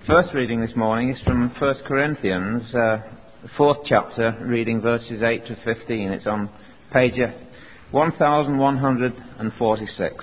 First reading this morning is from 1 Corinthians, the 4th chapter, reading verses 8 to 15. It's on page 1146.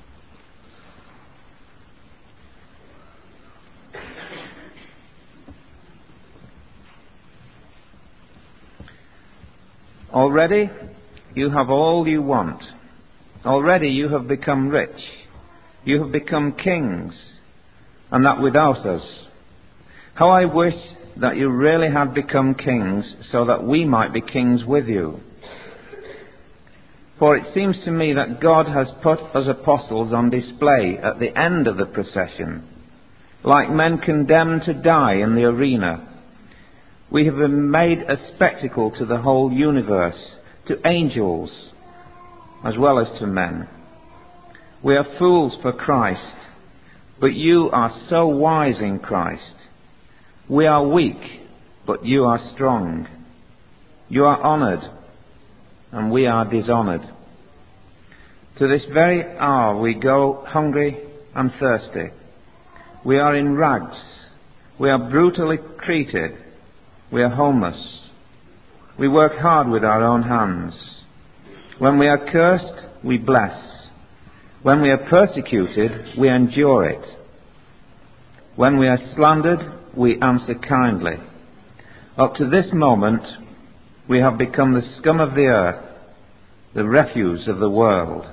Already you have all you want. Already you have become rich. You have become kings, and that without us. How I wish that you really had become kings, so that we might be kings with you. For it seems to me that God has put us apostles on display at the end of the procession, like men condemned to die in the arena. We have been made a spectacle to the whole universe, to angels as well as to men. We are fools for Christ, but you are so wise in Christ. We are weak, but you are strong. You are honoured, and we are dishonoured. To this very hour we go hungry and thirsty. We are in rags. We are brutally treated. We are homeless. We work hard with our own hands. When we are cursed, we bless. When we are persecuted, we endure it. When we are slandered, we answer kindly. Up to this moment, we have become the scum of the earth, the refuse of the world.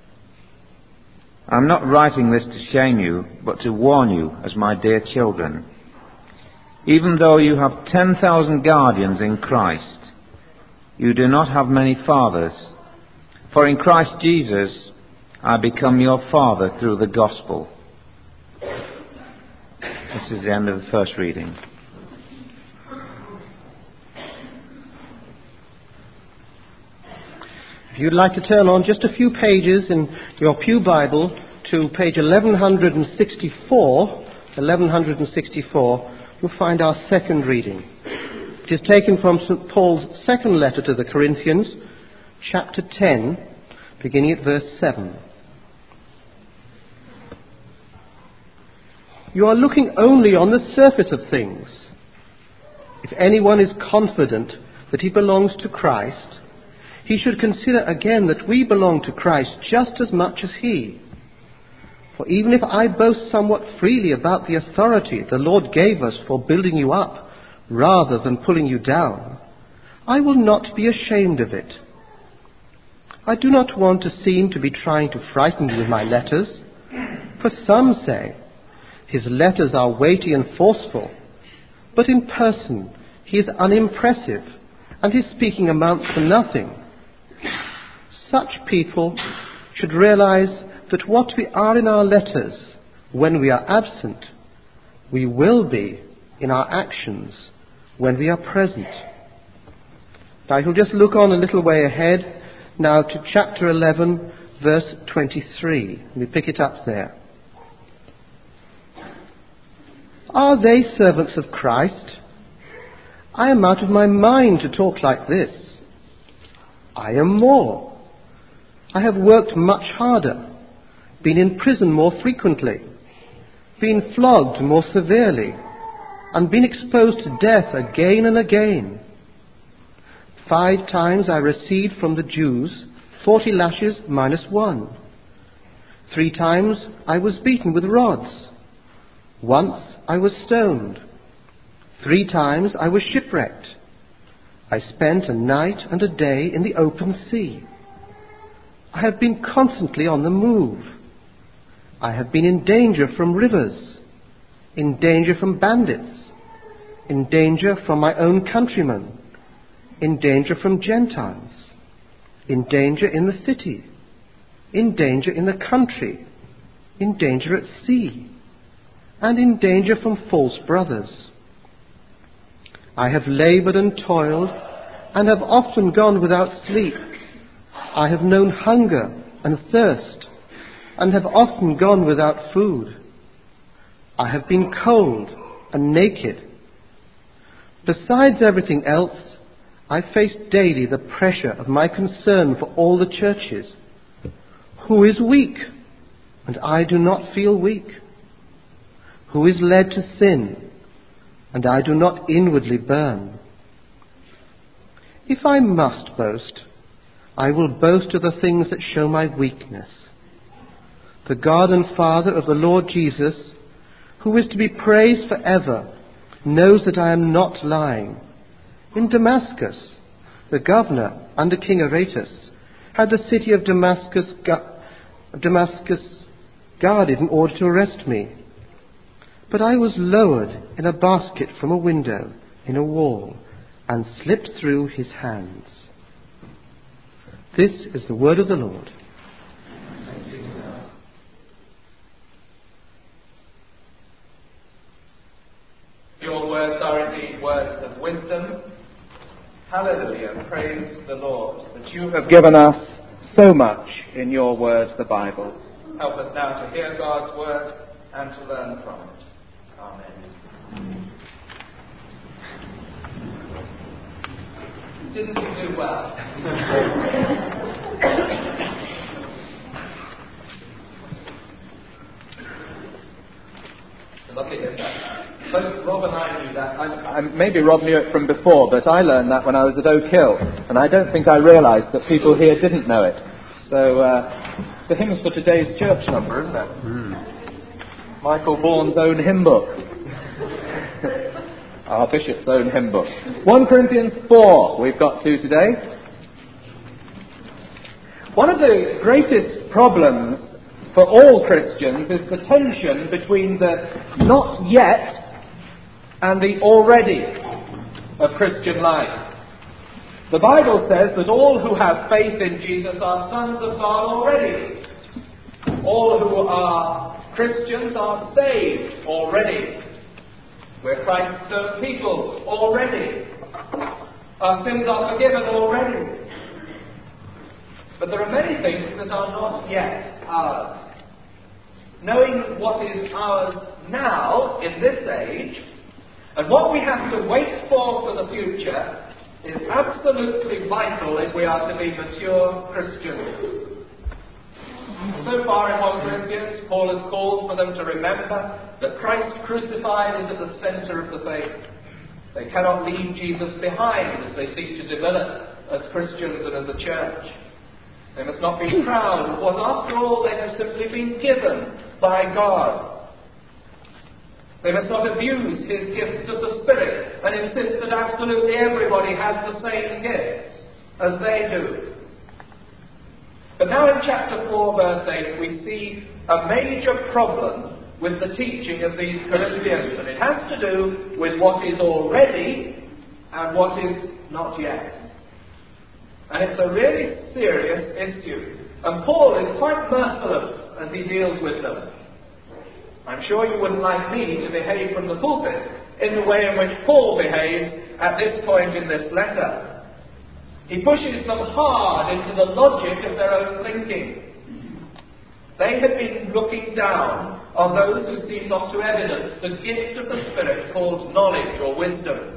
I'm not writing this to shame you, but to warn you as my dear children. Even though you have 10,000 guardians in Christ, you do not have many fathers. For in Christ Jesus, I become your father through the gospel. This is the end of the first reading. If you'd like to turn on just a few pages in your pew Bible to page 1164, you'll find our second reading. It is taken from St. Paul's second letter to the Corinthians, chapter 10, beginning at verse 7. You are looking only on the surface of things. If anyone is confident that he belongs to Christ, he should consider again that we belong to Christ just as much as he. For even if I boast somewhat freely about the authority the Lord gave us for building you up rather than pulling you down, I will not be ashamed of it. I do not want to seem to be trying to frighten you with my letters, for some say, his letters are weighty and forceful, but in person he is unimpressive, and his speaking amounts to nothing. Such people should realize that what we are in our letters when we are absent, we will be in our actions when we are present. I shall just look on a little way ahead now to chapter 11, verse 23. We pick it up there. Are they servants of Christ? I am out of my mind to talk like this. I am more. I have worked much harder, been in prison more frequently, been flogged more severely, and been exposed to death again and again. 5 times I received from the Jews 40 lashes minus 1. 3 times I was beaten with rods. Once I was stoned. 3 times I was shipwrecked. I spent a night and a day in the open sea. I have been constantly on the move. I have been in danger from rivers, in danger from bandits, in danger from my own countrymen, in danger from Gentiles, in danger in the city, in danger in the country, in danger at sea, and in danger from false brothers. I have laboured and toiled, and have often gone without sleep. I have known hunger and thirst, and have often gone without food. I have been cold and naked. Besides everything else, I face daily the pressure of my concern for all the churches. Who is weak? And I do not feel weak. Who is led to sin, and I do not inwardly burn? If I must boast, I will boast of the things that show my weakness. The God and Father of the Lord Jesus, who is to be praised forever, knows that I am not lying. In Damascus, the governor under King Aretas had the city of Damascus guarded in order to arrest me. But I was lowered in a basket from a window in a wall and slipped through his hands. This is the word of the Lord. Your words are indeed words of wisdom. Hallelujah. Praise the Lord that you have given us so much in your word, the Bible. Help us now to hear God's word and to learn from it. Amen. Didn't you do well? Lovely to hear that. Both Rob and I knew that. Maybe Rob knew it from before, but I learned that when I was at Oak Hill, and I don't think I realised that people here didn't know it. So, it's the hymns for today's church number, isn't it? Michael Vaughan's own hymn book. Our bishop's own hymn book. 1 Corinthians 4 we've got to today. One of the greatest problems for all Christians is the tension between the not yet and the already of Christian life. The Bible says that all who have faith in Jesus are sons of God already. All who are Christians are saved already. We're Christ's own people already. Our sins are forgiven already. But there are many things that are not yet ours. Knowing what is ours now in this age and what we have to wait for the future is absolutely vital if we are to be mature Christians. So far in 1 Corinthians, Paul has called for them to remember that Christ crucified is at the centre of the faith. They cannot leave Jesus behind as they seek to develop as Christians and as a church. They must not be proud of what, after all, they have simply been given by God. They must not abuse his gifts of the Spirit and insist that absolutely everybody has the same gifts as they do. But now in chapter 4, verse 8, we see a major problem with the teaching of these Corinthians, and it has to do with what is already and what is not yet. And it's a really serious issue. And Paul is quite merciless as he deals with them. I'm sure you wouldn't like me to behave from the pulpit in the way in which Paul behaves at this point in this letter. He pushes them hard into the logic of their own thinking. They had been looking down on those who seemed not to evidence the gift of the Spirit called knowledge or wisdom.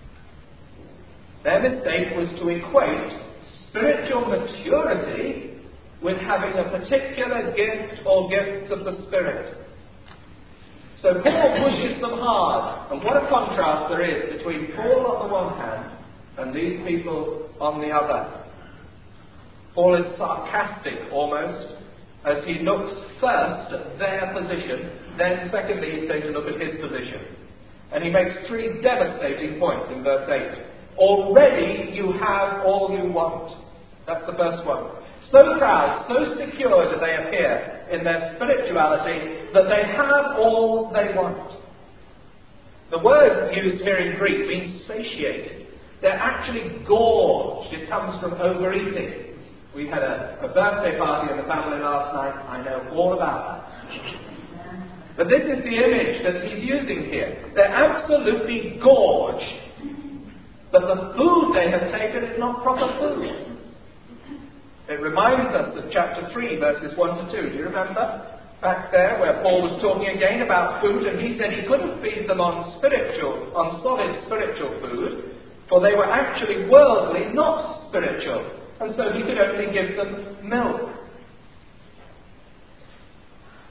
Their mistake was to equate spiritual maturity with having a particular gift or gifts of the Spirit. So Paul pushes them hard, and what a contrast there is between Paul on the one hand and these people on the other. Paul is sarcastic almost as he looks first at their position, then secondly he's going to look at his position. And he makes three devastating points in verse 8. Already you have all you want. That's the first one. So proud, so secure do they appear in their spirituality that they have all they want. The word used here in Greek means satiated. They're actually gorged. It comes from overeating. We had a birthday party in the family last night. I know all about that. But this is the image that he's using here. They're absolutely gorged. But the food they have taken is not proper food. It reminds us of chapter 3, verses 1 to 2. Do you remember? Back there where Paul was talking again about food, and he said he couldn't feed them on solid spiritual food, for they were actually worldly, not spiritual. And so he could only give them milk.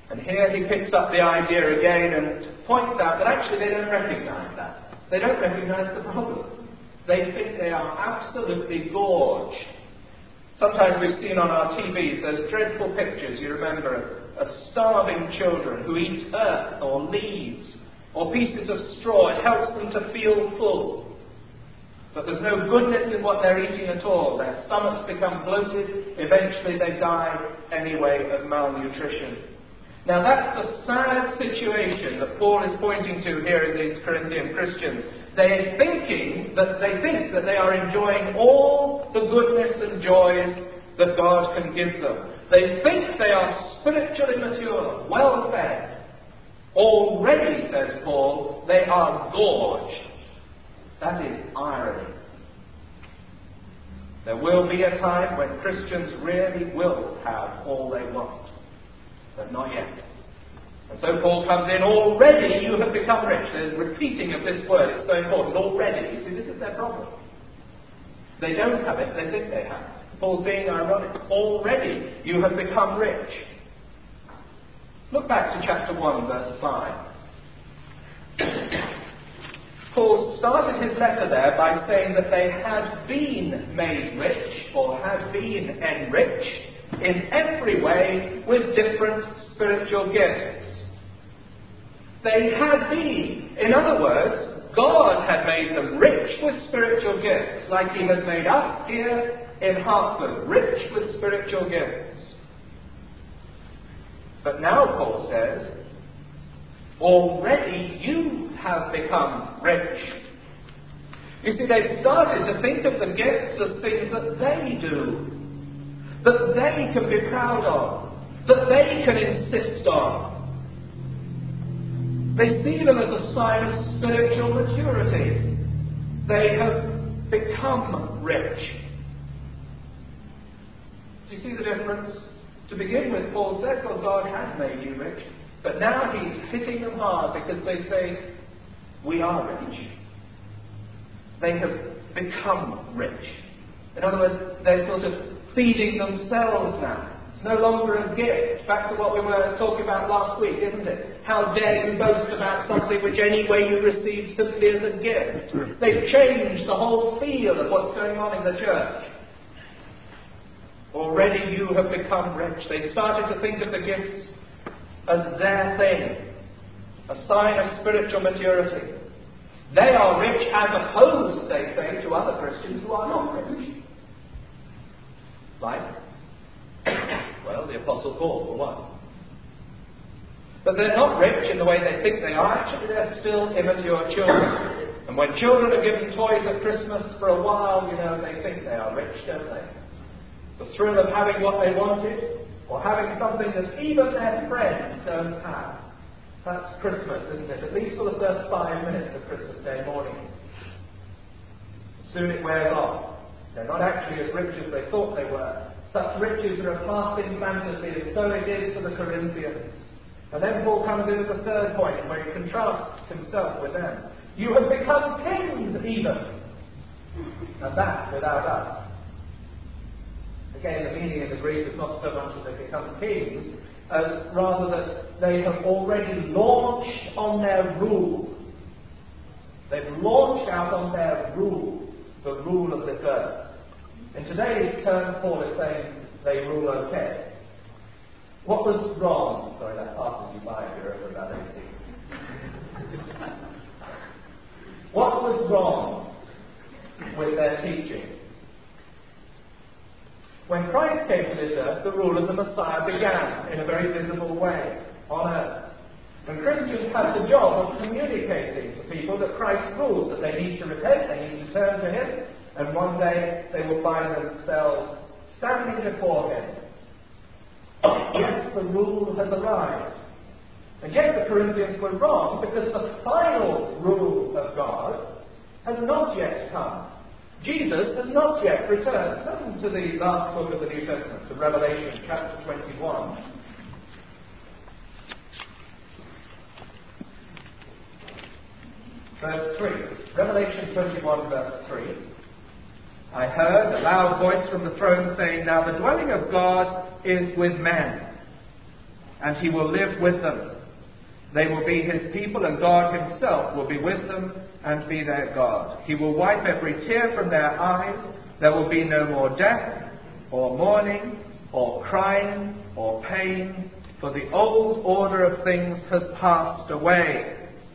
And here he picks up the idea again and points out that actually they don't recognize that. They don't recognize the problem. They think they are absolutely gorged. Sometimes we've seen on our TVs those dreadful pictures, you remember, of starving children who eat earth or leaves or pieces of straw. It helps them to feel full. But there's no goodness in what they're eating at all. Their stomachs become bloated. Eventually they die anyway of malnutrition. Now that's the sad situation that Paul is pointing to here in these Corinthian Christians. They think that they are enjoying all the goodness and joys that God can give them. They think they are spiritually mature, well fed. Already, says Paul, they are gorged. That is irony. There will be a time when Christians really will have all they want, but not yet. And so Paul comes in, already you have become rich. There's repeating of this word, it's so important. Already. You see, this is their problem. They don't have it, they think they have. Paul's being ironic. Already you have become rich. Look back to chapter 1, verse 5. Paul started his letter there by saying that they had been made rich, or had been enriched, in every way with different spiritual gifts. They had been. In other words, God had made them rich with spiritual gifts, like he has made us here in Hartford, rich with spiritual gifts. But now Paul says, already you have become rich. You see, they've started to think of the gifts as things that they do, that they can be proud of, that they can insist on. They see them as a sign of spiritual maturity. They have become rich. Do you see the difference? To begin with, Paul says, well, God has made you rich. But now he's hitting them hard because they say, we are rich. They have become rich. In other words, they're sort of feeding themselves now. It's no longer a gift. Back to what we were talking about last week, isn't it? How dare you boast about something which anyway you receive simply as a gift? They've changed the whole feel of what's going on in the church. Already you have become rich. They started to think of the gifts as their thing, a sign of spiritual maturity. They are rich as opposed, they say, to other Christians who are not rich. Like, well, the Apostle Paul, for one. But they're not rich in the way they think they are. Actually, they're still immature children. And when children are given toys at Christmas for a while, they think they are rich, don't they? The thrill of having what they wanted, or having something that even their friends don't have. That's Christmas, isn't it? At least for the first 5 minutes of Christmas Day morning. Soon it wears off. They're not actually as rich as they thought they were. Such riches are a passing fantasy, and so it is for the Corinthians. And then Paul comes in with the third point, where he contrasts himself with them. You have become kings even, and that without us. Again, the meaning in the Greek is not so much that they become kings, as rather that they have already launched on their rule. They've launched out on their rule, the rule of this earth. In today's term, Paul is saying they rule okay. What was wrong? Sorry, that passes you by if you're over about 18. What was wrong with their teaching? When Christ came to this earth, the rule of the Messiah began in a very visible way on earth. And Christians have the job of communicating to people that Christ rules, that they need to repent, they need to turn to him, and one day they will find themselves standing before him. Yes, the rule has arrived. And yet the Corinthians were wrong, because the final rule of God has not yet come. Jesus has not yet returned. Turn to the last book of the New Testament, to Revelation chapter 21. Verse 3. Revelation 21, verse 3. I heard a loud voice from the throne saying, now the dwelling of God is with men. and he will live with them. They will be his people, and God himself will be with them and be their God. He will wipe every tear from their eyes. There will be no more death, or mourning, or crying, or pain, for the old order of things has passed away.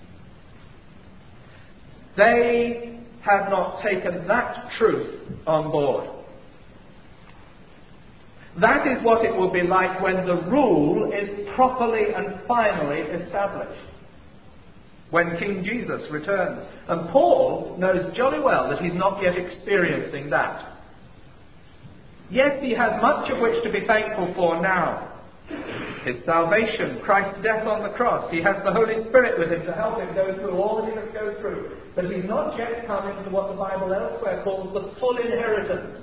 They have not taken that truth on board. That is what it will be like when the rule is properly and finally established. When King Jesus returns. And Paul knows jolly well that he's not yet experiencing that. Yes, he has much of which to be thankful for now. His salvation, Christ's death on the cross. He has the Holy Spirit with him to help him go through all that he must go through. But he's not yet come into what the Bible elsewhere calls the full inheritance.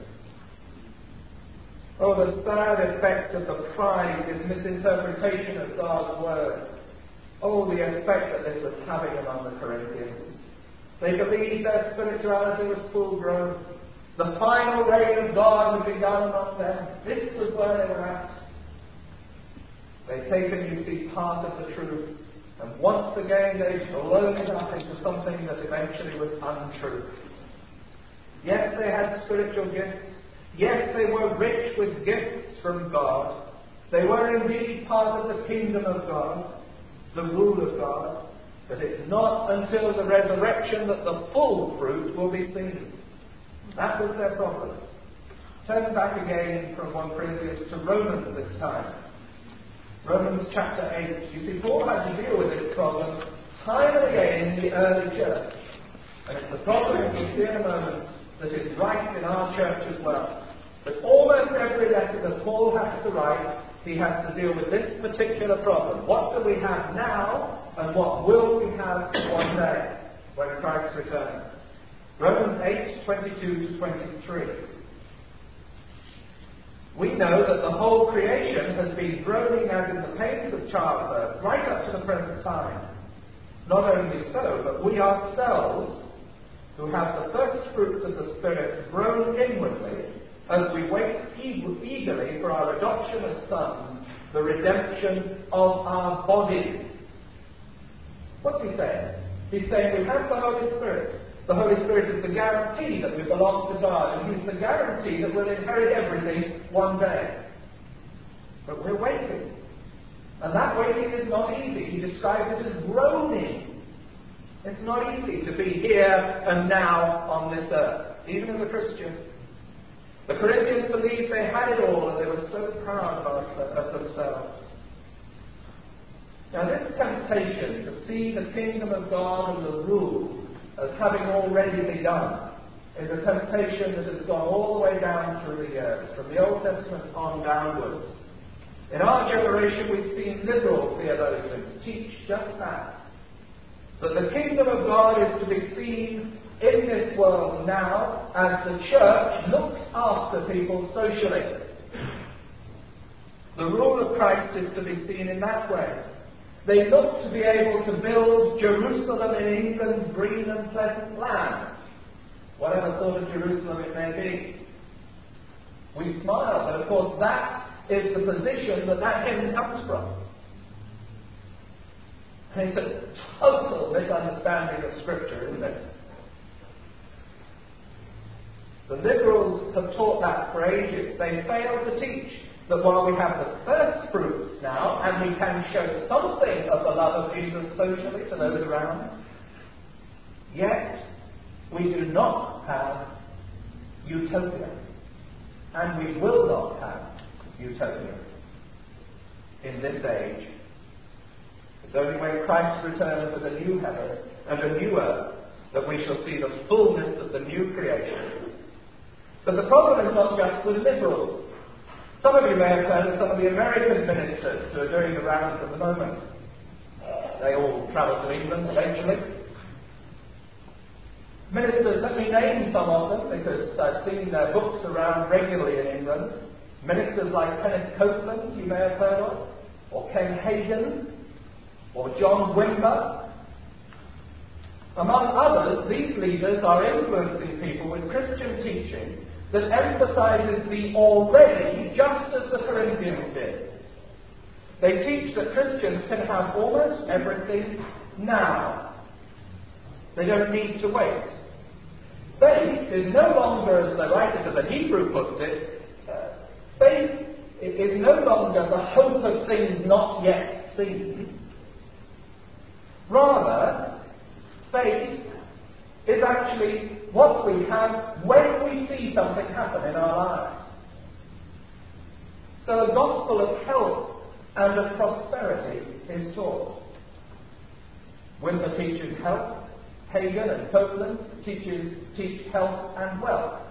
Oh, the sad effect of the pride, this misinterpretation of God's word. Oh, the effect that this was having among the Corinthians. They believed their spirituality was full grown. The final reign of God had begun among them. This was where they were at. They've taken, you see, part of the truth, and once again they've blown it up into something that eventually was untrue. Yes, they had spiritual gifts. Yes, they were rich with gifts from God. They were indeed part of the kingdom of God, the rule of God. But it's not until the resurrection that the full fruit will be seen. That was their problem. Turn back again from 1 Corinthians to Romans this time. Romans chapter 8. You see, Paul had to deal with this problem time and again in the early church. And it's a problem, as we'll see in a moment, that is right in our church as well. But almost every letter that Paul has to write, he has to deal with this particular problem. What do we have now, and what will we have one day when Christ returns? Romans 8, 22 to 23. We know that the whole creation has been groaning as in the pains of childbirth right up to the present time. Not only so, but we ourselves, who have the first fruits of the Spirit, groan inwardly as we wait eagerly for our adoption as sons, the redemption of our bodies. What's he saying? He's saying we have the Holy Spirit. The Holy Spirit is the guarantee that we belong to God, and he's the guarantee that we'll inherit everything one day. But we're waiting. And that waiting is not easy. He describes it as groaning. It's not easy to be here and now on this earth, even as a Christian. The Corinthians believed they had it all, and they were so proud of themselves. Now this temptation to see the kingdom of God and the rule as having already begun is a temptation that has gone all the way down through the years, from the Old Testament on downwards. In our generation we've seen liberal theologians teach just that the kingdom of God is to be seen in this world now as the church looks after people socially. The rule of Christ is to be seen in that way. They look to be able to build Jerusalem in England's green and pleasant land, whatever sort of Jerusalem it may be. We smile, but of course that is the position that hymn comes from. And it's a total misunderstanding of Scripture, isn't it? The liberals have taught that for ages. They fail to teach that while we have the first fruits now, and we can show something of the love of Jesus socially to those around, yet we do not have utopia. And we will not have utopia in this age. It's only when Christ returns with a new heaven and a new earth that we shall see the fullness of the new creation. But the problem is not just with liberals. Some of you may have heard of some of the American ministers who are doing the rounds at the moment. They all travel to England eventually. Ministers, let me name some of them because I've seen their books around regularly in England. Ministers like Kenneth Copeland, you may have heard of, or Ken Hagen, or John Wimber. Among others, these leaders are influencing people with Christian teaching that emphasizes the already just as the Corinthians did. They teach that Christians can have almost everything now. They don't need to wait. Faith is no longer, as the writer of the Hebrew puts it, faith is no longer the hope of things not yet seen. Rather, faith is actually what we have when we see something happen in our lives. So a gospel of health and of prosperity is taught. Wimber teaches health. Hagen and Copeland teach health and wealth.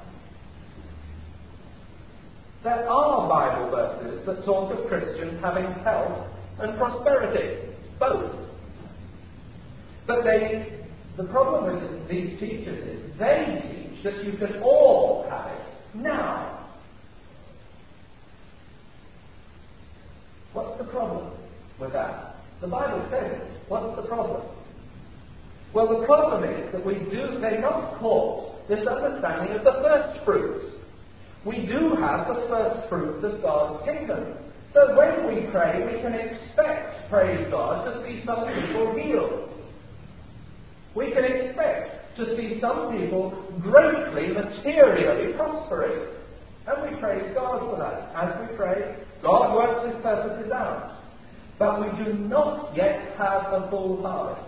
There are Bible verses that talk of Christians having health and prosperity, both. But the problem with these teachers is they teach that you can all have it now. What's the problem with that? The Bible says it. What's the problem? Well, the problem is that they're not caught this understanding of the first fruits. We do have the first fruits of God's kingdom. So when we pray, we can expect, praise God, to see some people healed. We can expect to see some people greatly, materially prospering. And we praise God for that. As we pray, God works His purposes out. But we do not yet have a full harvest.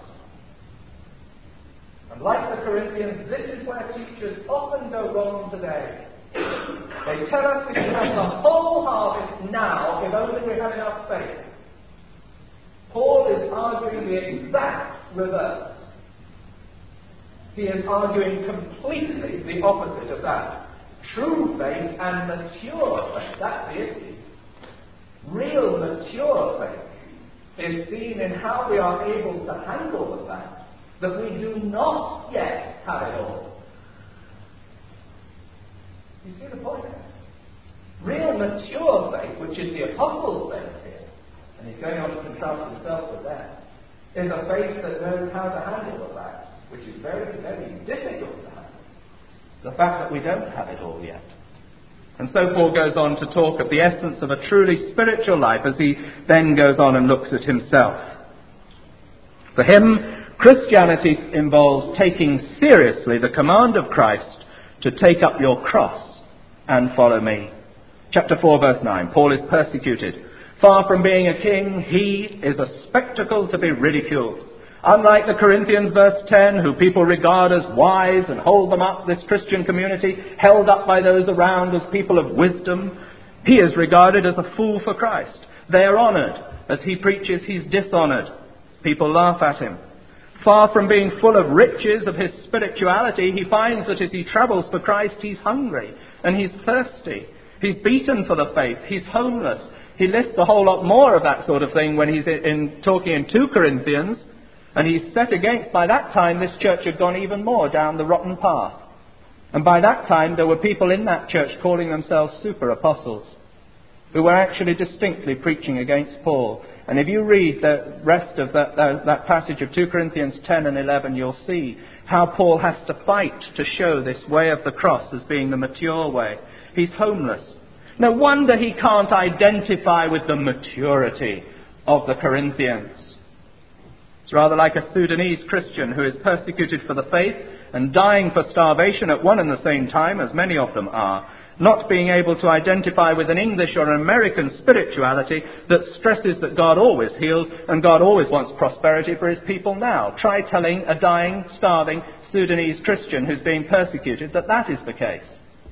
And like the Corinthians, this is where teachers often go wrong today. They tell us we can have the whole harvest now if only we have enough faith. Paul is arguing the exact reverse. He is arguing completely the opposite of that. True faith and mature faith, that's the issue. Real mature faith is seen in how we are able to handle the fact that we do not yet have it all. You see the point there? Real mature faith, which is the apostles' faith here, and he's going on to contrast himself with that, is a faith that knows how to handle the fact, which is very, very difficult to handle. The fact that we don't have it all yet. And so Paul goes on to talk of the essence of a truly spiritual life as he then goes on and looks at himself. For him, Christianity involves taking seriously the command of Christ to take up your cross and follow me. Chapter 4, verse 9. Paul is persecuted. Far from being a king, he is a spectacle to be ridiculed. Unlike the Corinthians, verse 10, who people regard as wise and hold them up, this Christian community, held up by those around as people of wisdom, he is regarded as a fool for Christ. They are honoured. As he preaches, he's dishonoured. People laugh at him. Far from being full of riches of his spirituality, he finds that as he travels for Christ, he's hungry and he's thirsty. He's beaten for the faith. He's homeless. He lists a whole lot more of that sort of thing when he's talking in 2 Corinthians. And he's set against, by that time, this church had gone even more down the rotten path. And by that time, there were people in that church calling themselves super apostles, who were actually distinctly preaching against Paul. And if you read the rest of that passage of 2 Corinthians 10 and 11, you'll see how Paul has to fight to show this way of the cross as being the mature way. He's homeless. No wonder he can't identify with the maturity of the Corinthians. It's rather like a Sudanese Christian who is persecuted for the faith and dying for starvation at one and the same time, as many of them are, not being able to identify with an English or an American spirituality that stresses that God always heals and God always wants prosperity for his people now. Try telling a dying, starving Sudanese Christian who's being persecuted that that is the case.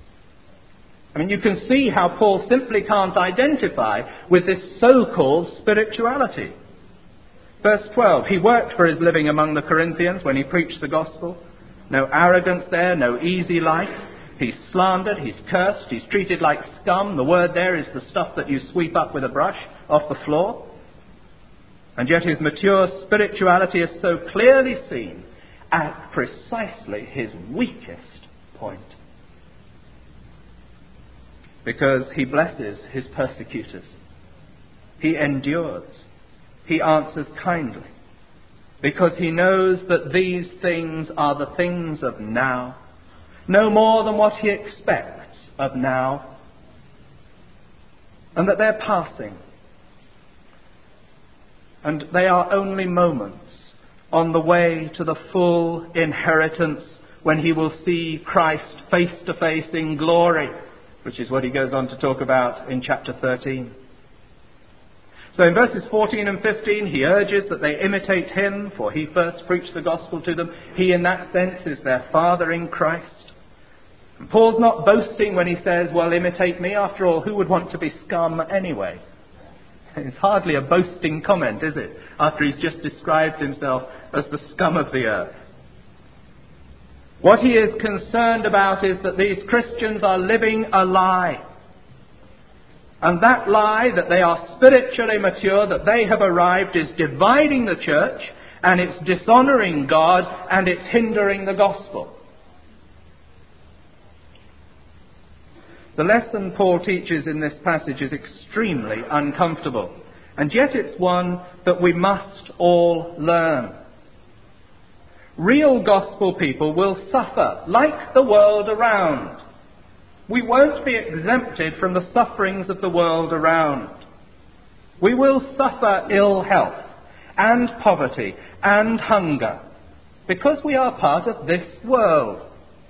I mean, you can see how Paul simply can't identify with this so-called spirituality. Verse 12, he worked for his living among the Corinthians when he preached the gospel. No arrogance there, no easy life. He's slandered, he's cursed, he's treated like scum. The word there is the stuff that you sweep up with a brush off the floor. And yet his mature spirituality is so clearly seen at precisely his weakest point. Because he blesses his persecutors. He endures. He answers kindly. Because he knows that these things are the things of now. No more than what he expects of now. And that they're passing. And they are only moments on the way to the full inheritance when he will see Christ face to face in glory, which is what he goes on to talk about in chapter 13. So in verses 14 and 15, he urges that they imitate him, for he first preached the gospel to them. He, in that sense, is their father in Christ. And Paul's not boasting when he says, well, imitate me. After all, who would want to be scum anyway? It's hardly a boasting comment, is it? After he's just described himself as the scum of the earth. What he is concerned about is that these Christians are living a lie. And that lie, that they are spiritually mature, that they have arrived, is dividing the church, and it's dishonouring God, and it's hindering the gospel. The lesson Paul teaches in this passage is extremely uncomfortable, and yet it's one that we must all learn. Real gospel people will suffer like the world around. We won't be exempted from the sufferings of the world around. We will suffer ill health and poverty and hunger because we are part of this world.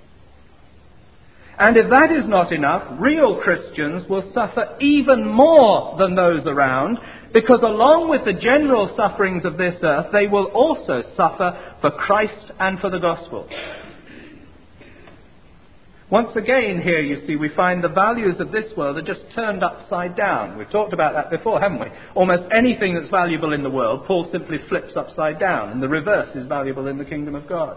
And if that is not enough, real Christians will suffer even more than those around, because along with the general sufferings of this earth, they will also suffer for Christ and for the gospel. Once again here, you see, we find the values of this world are just turned upside down. We've talked about that before, haven't we? Almost anything that's valuable in the world, Paul simply flips upside down, and the reverse is valuable in the kingdom of God.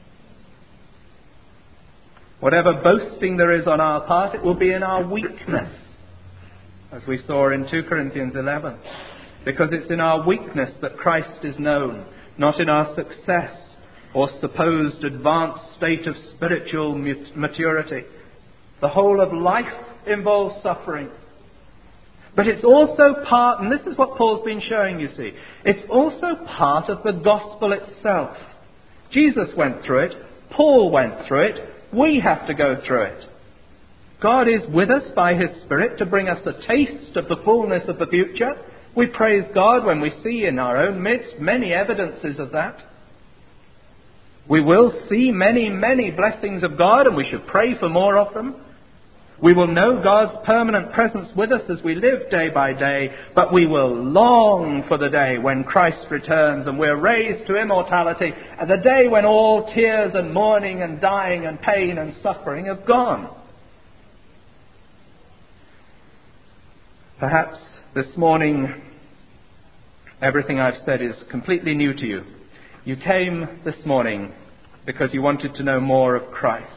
Whatever boasting there is on our part, it will be in our weakness, as we saw in 2 Corinthians 11. Because it's in our weakness that Christ is known, not in our success or supposed advanced state of spiritual maturity. The whole of life involves suffering. But it's also part, and this is what Paul's been showing, you see, it's also part of the gospel itself. Jesus went through it, Paul went through it, we have to go through it. God is with us by his Spirit to bring us a taste of the fullness of the future. We praise God when we see in our own midst many evidences of that. We will see many, many blessings of God, and we should pray for more of them. We will know God's permanent presence with us as we live day by day, but we will long for the day when Christ returns and we're raised to immortality, and the day when all tears and mourning and dying and pain and suffering have gone. Perhaps this morning everything I've said is completely new to you. You came this morning because you wanted to know more of Christ.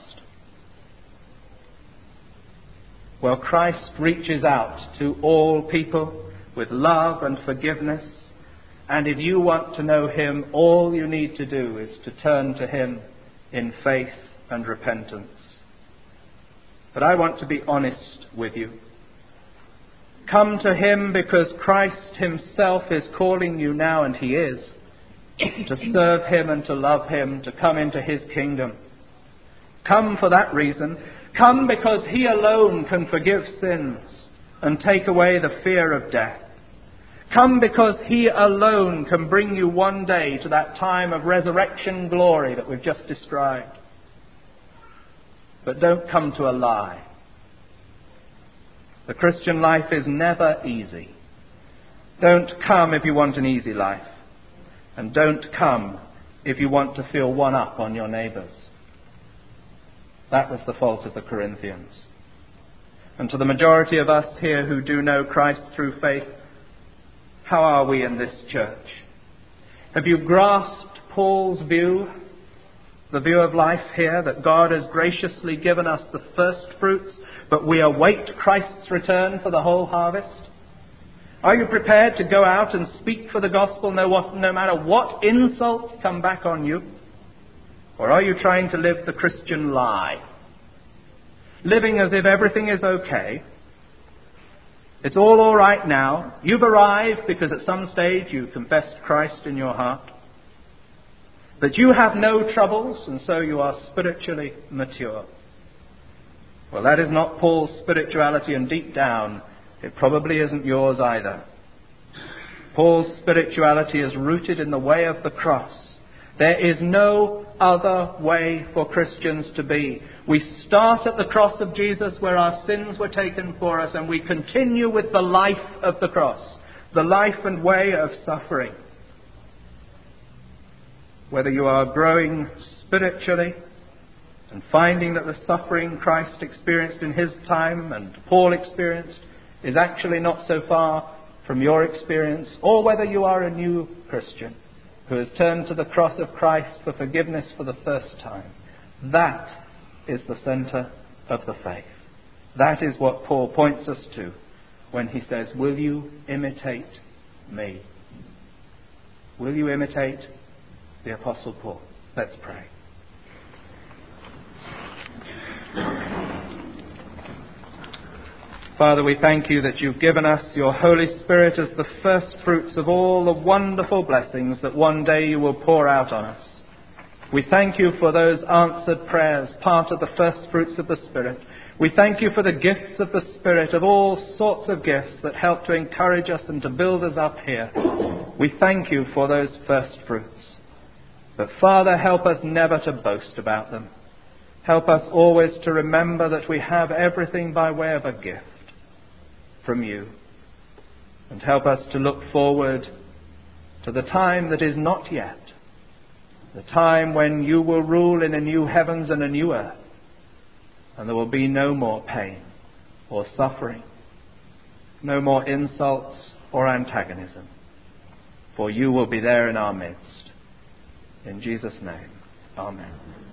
Well, Christ reaches out to all people with love and forgiveness. And if you want to know him, all you need to do is to turn to him in faith and repentance. But I want to be honest with you. Come to him because Christ himself is calling you now, and he is, to serve him and to love him, to come into his kingdom. Come for that reason. Come because he alone can forgive sins and take away the fear of death. Come because he alone can bring you one day to that time of resurrection glory that we've just described. But don't come to a lie. The Christian life is never easy. Don't come if you want an easy life. And don't come if you want to feel one up on your neighbours. That was the fault of the Corinthians. And to the majority of us here who do know Christ through faith, how are we in this church? Have you grasped Paul's view, the view of life here, that God has graciously given us the first fruits, but we await Christ's return for the whole harvest? Are you prepared to go out and speak for the gospel no matter what insults come back on you? Or are you trying to live the Christian lie? Living as if everything is okay. It's all right now. You've arrived because at some stage you confessed Christ in your heart. But you have no troubles, and so you are spiritually mature. Well, that is not Paul's spirituality, and deep down, it probably isn't yours either. Paul's spirituality is rooted in the way of the cross. There is no other way for Christians to be. We start at the cross of Jesus where our sins were taken for us, and we continue with the life of the cross, the life and way of suffering. Whether you are growing spiritually and finding that the suffering Christ experienced in his time and Paul experienced is actually not so far from your experience, or whether you are a new Christian who has turned to the cross of Christ for forgiveness for the first time, that is the centre of the faith. That is what Paul points us to when he says, will you imitate me? Will you imitate the Apostle Paul? Let's pray. Father, we thank you that you've given us your Holy Spirit as the first fruits of all the wonderful blessings that one day you will pour out on us. We thank you for those answered prayers, part of the first fruits of the Spirit. We thank you for the gifts of the Spirit, of all sorts of gifts that help to encourage us and to build us up here. We thank you for those first fruits. But Father, help us never to boast about them. Help us always to remember that we have everything by way of a gift from you. And help us to look forward to the time that is not yet, the time when you will rule in a new heavens and a new earth, and there will be no more pain or suffering, no more insults or antagonism, for you will be there in our midst. In Jesus' name, amen.